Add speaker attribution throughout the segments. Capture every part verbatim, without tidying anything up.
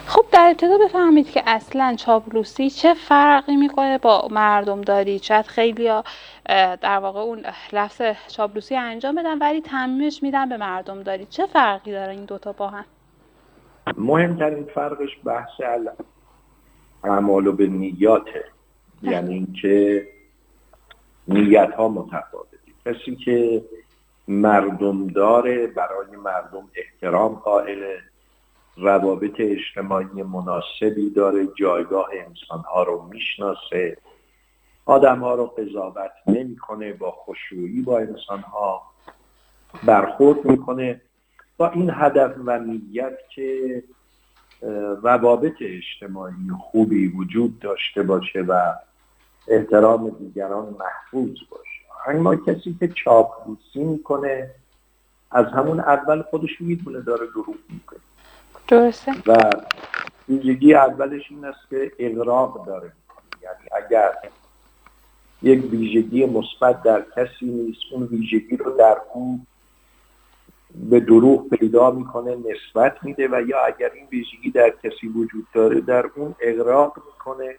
Speaker 1: خب در ابتدا بفهمید که اصلا چاپلوسی چه فرقی میکنه با مردم داری. شاید خیلی در واقع اون لفظ چاپلوسی انجام بدن ولی تممیمش میدن به مردم داری. چه فرقی داره این دوتا با هم؟
Speaker 2: مهمترین فرقش بحث اعمال و به نیاته. یعنی اینکه نیت ها متفاوته. کسی که مردم داره برای مردم احترام قائل، روابط اجتماعی مناسبی داره، جایگاه انسان ها رو میشناسه، آدم ها رو قضاوت نمی کنه، با خشوعی با انسان ها برخورد میکنه، با این هدف و نیت که روابط اجتماعی خوبی وجود داشته باشه و احترام دیگران محفوظ باشه. اما کسی که چاپلوسی میکنه از همون اول خودش میدونه داره دروغ میکنه.
Speaker 1: درسته.
Speaker 2: و ویژگی اولش این است که اغراق داره میکنه. یعنی اگر یک ویژگی مثبت در کسی نیست، اون ویژگی رو در اون به دروغ پیدا میکنه، نسبت میده، و یا اگر این ویژگی در کسی وجود داره در اون اغراق میکنه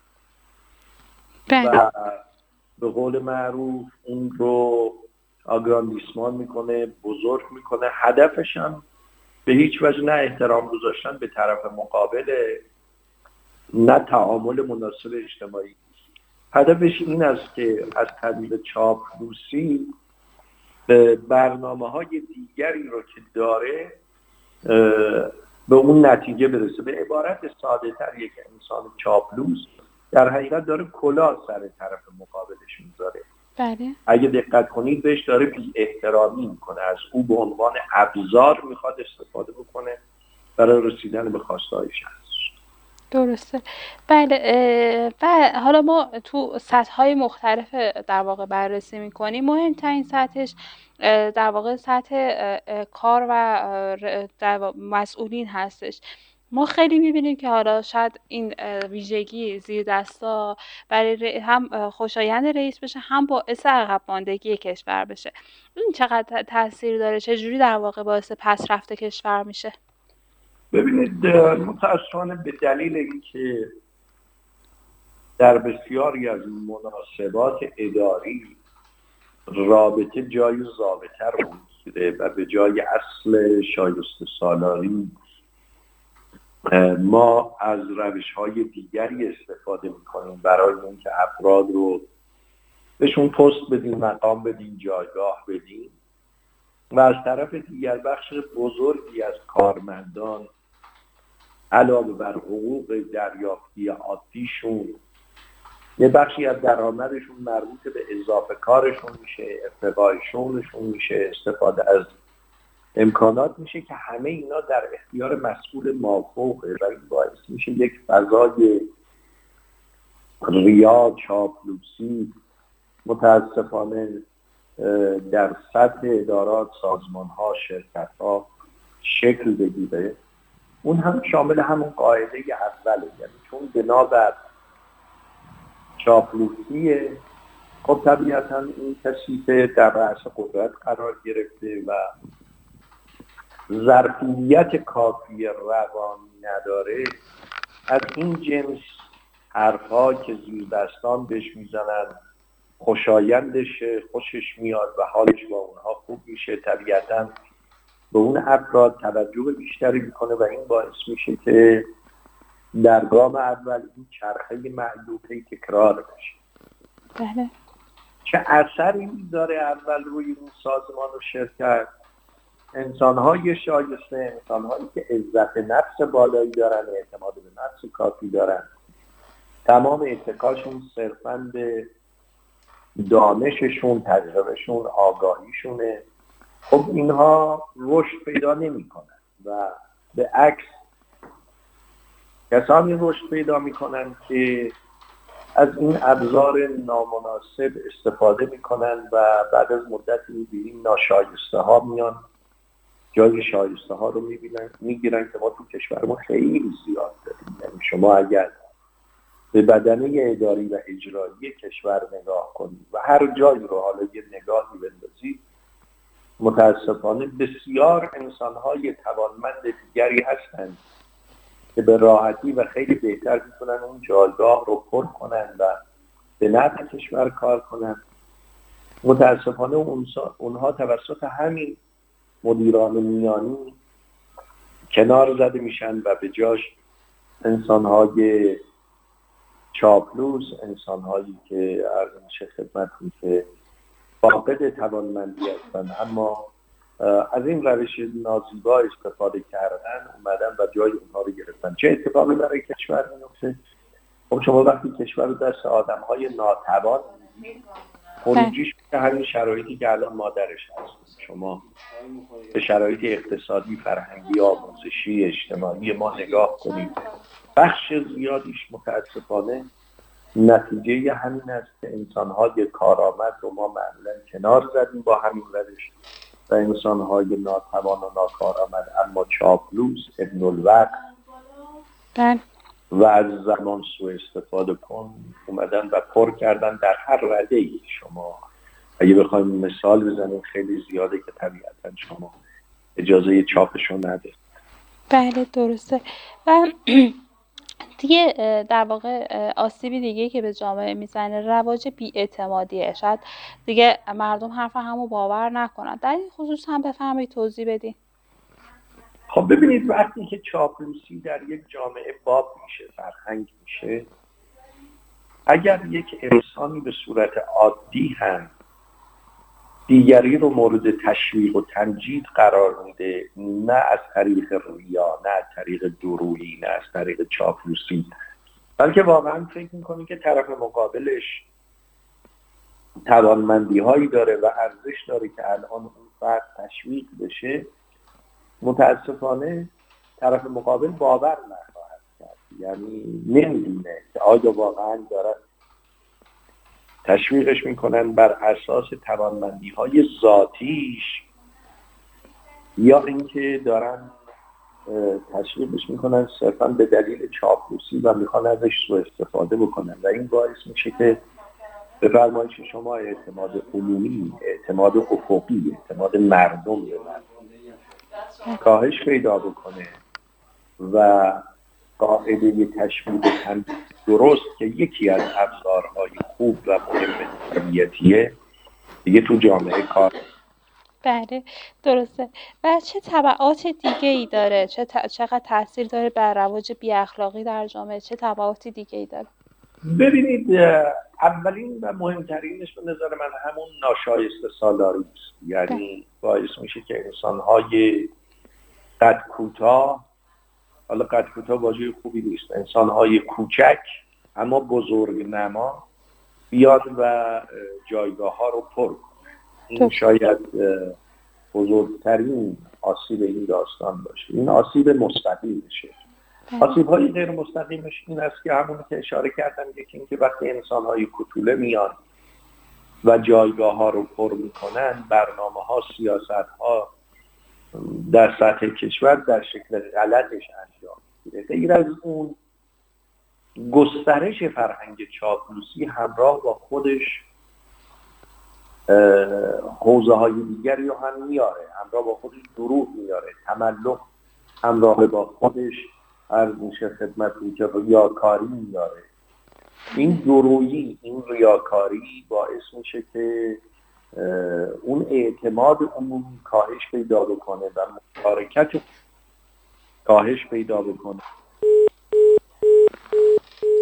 Speaker 2: و به قول معروف اون رو آگراندیسمان میکنه، بزرگ میکنه. هدفش هم به هیچ وجه نه احترام گذاشتن به طرف مقابل، نه تعامل مناسب اجتماعی. هدفش این است که از طریق چاپلوسی به برنامه های دیگری رو که داره به اون نتیجه برسه. به عبارت ساده تر یک انسان چاپلوس در حقیقت داره کلاه سر طرف مقابلش میذاره.
Speaker 1: بله.
Speaker 2: اگه دقت کنید بهش داره بی احترامی میکنه، از او به عنوان ابزار میخواد استفاده بکنه برای رسیدن به خواستهای شخصش.
Speaker 1: درسته. بله. و حالا ما تو سطح‌های مختلف در واقع بررسی می‌کنیم. مهمترین سطحش در واقع سطح کار و در مسئولین هستش. ما خیلی می‌بینیم که حالا شاید این ویژگی زیر دستا برای هم خوشایند رئیس بشه، هم باعث عقب ماندگی کشور بشه. این چقدر تاثیر داره؟ چه جوری در واقع باعث پس رفت کشور میشه؟
Speaker 2: ببینید، متأسفانه به دلیل اینکه در بسیاری از مناسبات اداری رابطه جای ضابطه رو میگیره و به جای اصل شایسته سالاری ما از روش‌های دیگری استفاده میکنیم برای اینکه افراد رو بهشون پست بدیم، مقام بدیم، جایگاه بدیم، و از طرف دیگر بخش بزرگی از کارمندان علاوه بر حقوق دریافتی عادیشون یه بخشی از درآمدشون مربوط به اضافه کارشون میشه، ارتقای شغلشون میشه، استفاده از امکانات میشه که همه اینا در اختیار مسئول مافوقه و این باعث میشه یک فضای ریا، چاپلوسی متاسفانه در سطح ادارات، سازمان‌ها، شرکت‌ها شکل بگیره. اون هم شامل همون قاعده اوله، یعنی چون بنابر چاپلوسیه، خب طبیعتاً این کسی که در رأس قدرت قرار گرفته و ظرفیت کافی روانی نداره، از این جنس حرفا که زیر دستان بهش میزنن خوشایندش، خوشش میاد و حالش با اونها خوب میشه، طبیعتاً به اون افراد توجه بیشتری میکنه و این باعث میشه که در گام اول این چرخه معلوفه تکرار بشه.
Speaker 1: بله.
Speaker 2: چه اثری میذاره اول روی اون سازمان و شرکت؟ انسان‌های شایسته، انسان‌هایی که عزت نفس بالایی دارن، اعتماد به نفس کافی دارن، تمام اتکاشون صرفاً به دانششون، تجربهشون، آگاهیشونه. خب اینها رشد پیدا نمی‌کنن و به عکس کسانی رشد پیدا می‌کنن که از این ابزار نامناسب استفاده می‌کنن و بعد از مدتی می‌بینیم ناشایسته ها میان جای شایسته ها رو می‌بینن میگیرن که ما تو کشور ما خیلی زیاد داریم. یعنی شما اگر به بدنه اداری و اجرایی کشور نگاه کنید و هر جایی رو حالا یه نگاهی بندازید، متاسفانه بسیار انسان‌های توانمند دیگری هستند که به راحتی و خیلی بهتر میتونن اون جایگاه رو پر کنن و به نفع کشور کار کنن. متاسفانه اونها توسط همین مدیران میانی کنار زده میشن و به جاش انسانهای چاپلوس، انسانهایی که عرض میشه خدمتتون که فاقد توانمندی هستن اما از این روش نازیبا استفاده کردن اومدن و جای اونها رو گرفتن. چه اتفاقی برای کشور میفته؟ خب شما وقتی کشور رو دست آدم‌های ناتوان خروجیش به همین شرایطی که الان ما درش هستیم. شما به شرایط اقتصادی، فرهنگی، آموزشی، اجتماعی ما نگاه کنید، بخش زیادیش متاسفانه نتیجه همین است که انسان‌های کارآمد رو ما معمولاً کنار زدیم با همین روش و انسان‌های ناتوان و ناکارآمد اما چاپلوس، ابن الوقت و از زمان سوء استفاده کن اومدن و پر کردن در هر رده‌ای. شما اگه بخوایم مثال بزنیم خیلی زیاده که طبیعتاً شما اجازه چاپشو ندید.
Speaker 1: بله درسته. و دیگه در واقع آسیبی دیگه که به جامعه میزنه رواج بی‌اعتمادیه. شاید دیگه مردم حرف همو باور نکنن. در این خصوص هم بفرمایید توضیح بدین.
Speaker 2: خب ببینید وقتی که چاپلوسی در یک جامعه باب میشه، فرهنگ میشه، اگر یک انسانی به صورت عادی هم دیگری رو مورد تشویق و تمجید قرار میده، نه از طریق ریا، نه از طریق درویی، نه از طریق چاپلوسی، بلکه واقعا فکر میکنه که طرف مقابلش توانمندی هایی داره و ارزش داره که الان اون فرد تشویق بشه، متاسفانه طرف مقابل باور نخواهد کرد. یعنی نمیدونه که آیا واقعا داره تشویقش میکنن بر اساس توانمندی های ذاتیش یا اینکه دارن تشویقش میکنن صرفا به دلیل چاپلوسی و میخوان ازش سوء استفاده بکنن و این باعث میشه که به فرمایش شما اعتماد عمومی، اعتماد افقی، اعتماد مردم به مردم کاهش پیدا بکنه و قاعده تشویق هم درست که یکی از ابزارهای خوب و مهم تربیتیه دیگه تو جامعه کار.
Speaker 1: بله درسته. و چه تبعات دیگه ای داره؟ چه ت... چقدر تاثیر داره بر رواج بی اخلاقی در جامعه؟ چه تبعاتی دیگه ای داره؟
Speaker 2: ببینید اولین و مهمترینش به نظر من همون ناشایسته سالاری است. یعنی باعث میشه که انسان‌های قد کوتاه، حالا قد کوتاه واژه خوبی نیست، انسان‌های کوچک اما بزرگ نما بیاد و جایگاه ها رو پر کنه. این شاید بزرگترین آسیب این داستان باشه. این آسیب مستقیمشه. آسیب های غیر مستقیمش این است که همون که اشاره کردم، یکی این که وقتی انسان های کوتوله میان و جایگاه ها رو پر میکنن، برنامه ها، سیاست ها در سطح کشور در شکل غلطش انجام میگیره. غیر از اون گسترش فرهنگ چاپلوسی همراه با خودش حوزه های دیگری رو هم میاره، همراه با خودش دروغ میاره، تملق همراه با خودش عرض میشه خدمتتون که ریاکاری میاره. این درویی، این ریاکاری باعث میشه که اون اعتماد عمومی کاهش پیدا بکنه و مشارکت کاهش پیدا بکنه